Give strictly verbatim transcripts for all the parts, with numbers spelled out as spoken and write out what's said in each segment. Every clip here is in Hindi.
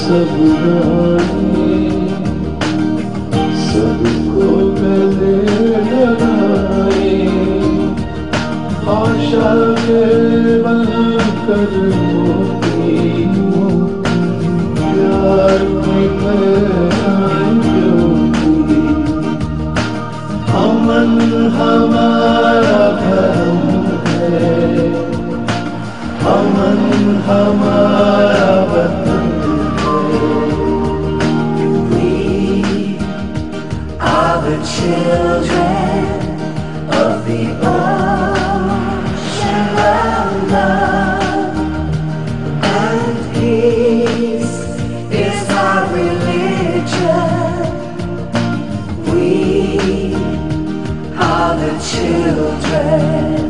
सब रानी सबको गले लगाए, आशा के बनकर मोती प्यार में अमन हमारा धर्म है, अमन हमारा वतन है। We are the children of the ocean of love, and peace is our religion. We are the children.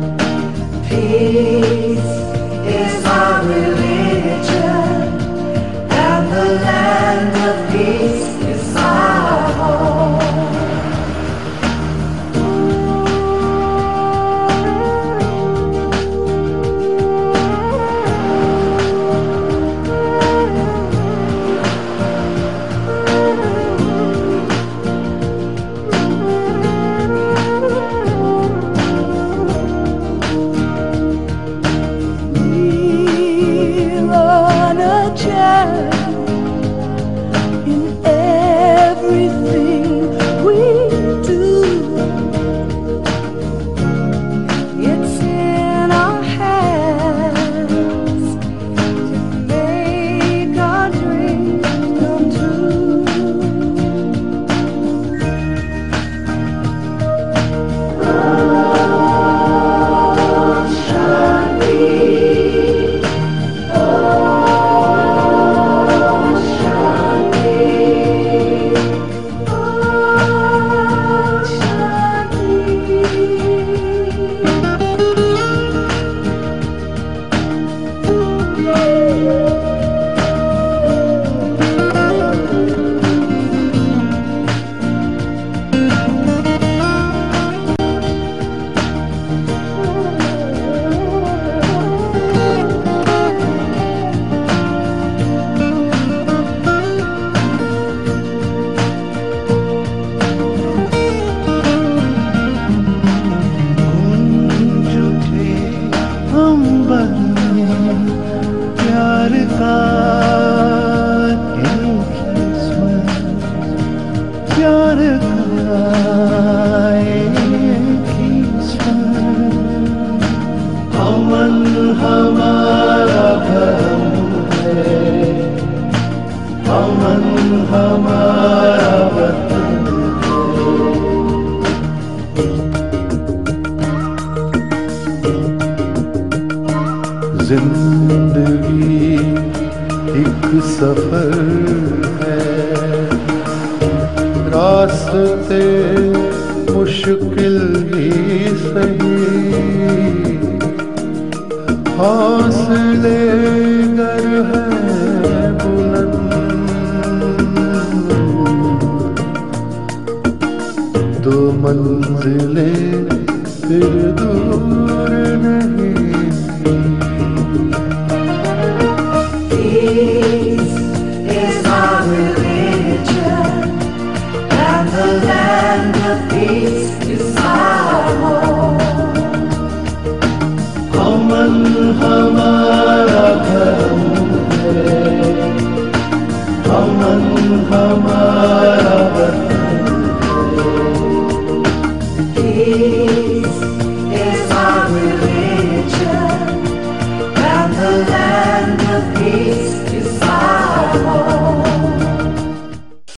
Peace is our religion, and the land of peace is our home. In everything we do, it's in our hands to make our dreams come true. Oh, Shanti. प्यार का एक ही स्वर, प्यार का एक ही स्वर। अमन हमारा धर्म है, अमन हमारा वतन है। जिंदगी एक सफर है, रास्ते मुश्किल ही सही, हौसले गर है बुलंद, दो मंजिलें फिर दूर नहीं। Peace is our religion, and the land of peace